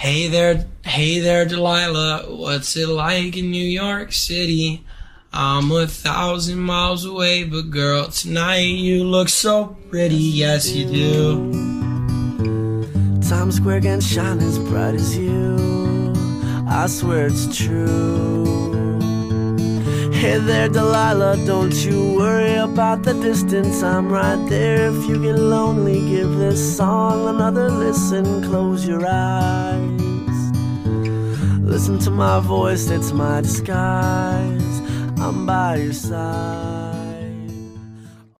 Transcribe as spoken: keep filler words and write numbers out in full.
Hey there, hey there, Delilah. What's it like in New York City? I'm a thousand miles away, but girl, tonight you look so pretty. Yes, you do. Times Square can shine as bright as you. I swear it's true. Hey there, Delilah, don't you worry about the distance. I'm right there. If you get lonely, give this song another listen. Close your eyes. Listen to my voice, it's my disguise. I'm by your side.